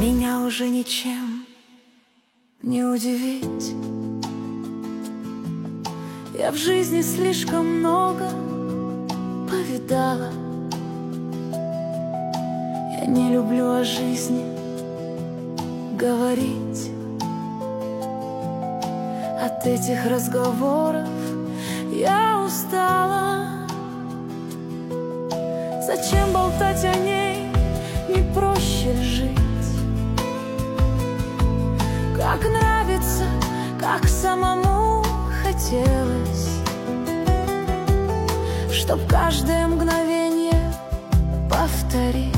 Меня уже ничем не удивить. Я в жизни слишком много повидала. Я не люблю о жизни говорить. От этих разговоров я устала. Зачем болтать о ней, не проще жить? Как нравится, как самому хотелось, чтоб каждое мгновение повторить.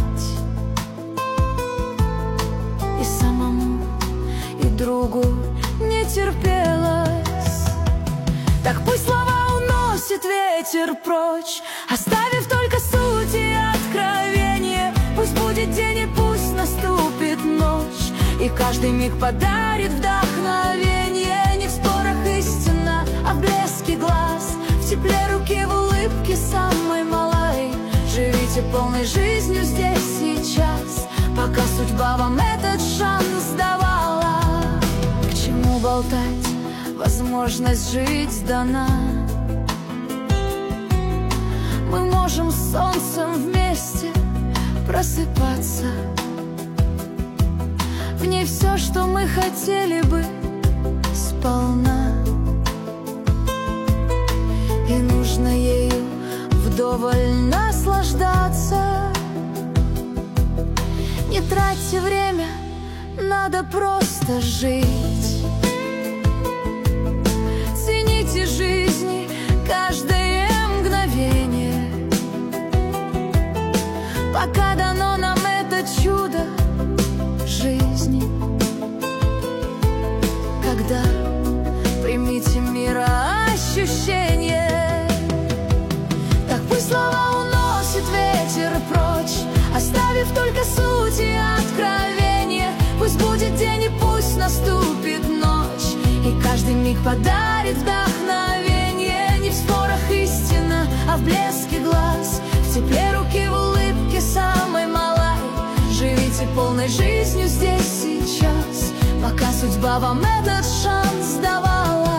И самому, и другу не терпелось. Так пусть слова уносит ветер прочь, оставив только суть и откровение. Пусть будет день и пусть наступит ночь, и каждый миг подарит вдохновение. Не в спорах истина, а в блеске глаз, в тепле руки, в улыбке самой малой. Живите полной жизнью здесь сейчас, пока судьба вам этот шанс давала. К чему болтать, возможность жить дана. Мы можем с солнцем вместе просыпаться. В ней все, что мы хотели бы, сполна. И нужно ею вдоволь наслаждаться. Не тратьте время, надо просто жить. Цените жизни каждое мгновение, пока дано нам это чудо жизни. Когда примите мироощущение, так пусть слова уносит ветер прочь, оставив только суть и откровение. Пусть будет день и пусть наступит ночь, и каждый миг подарит вдохновение. Не в спорах истина, а в блеске глаз, в тепле руки, в улыбке самой малой. Живите полной жизнью здесь сейчас, пока судьба вам этот шанс давала.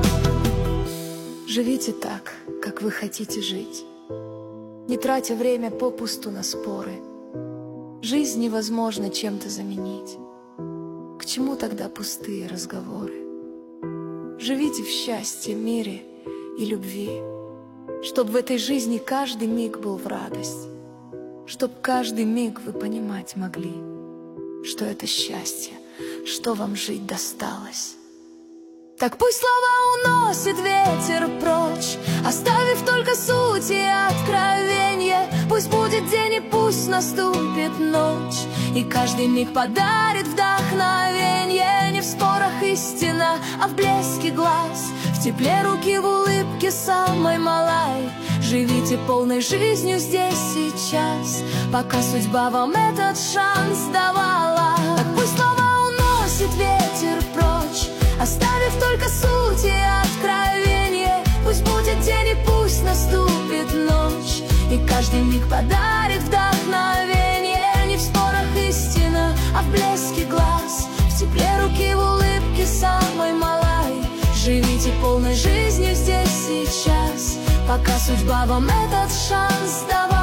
Живите так, как вы хотите жить, не тратя время попусту на споры. Жизнь невозможно чем-то заменить. К чему тогда пустые разговоры? Живите в счастье, мире и любви, чтоб в этой жизни каждый миг был в радость, чтоб каждый миг вы понимать могли, что это счастье, что вам жить досталось. Так пусть слова уносит ветер прочь, оставив только суть и откровение. Пусть будет день и пусть наступит ночь, и каждый миг подарит вдохновение. Не в спорах истина, а в блеске глаз, в тепле руки, в улыбке самой малой. Живите полной жизнью здесь сейчас, пока судьба вам этот шанс давала. Так пусть слова уносит ветер прочь, оставив только суть и откровение. Пусть будет день и пусть наступит ночь, и каждый миг подарит вдохновение. Не в спорах истина, а в блеске глаз, в тепле руки, в улыбке самой малой. Живите полной жизнью здесь сейчас, пока судьба вам этот шанс давала.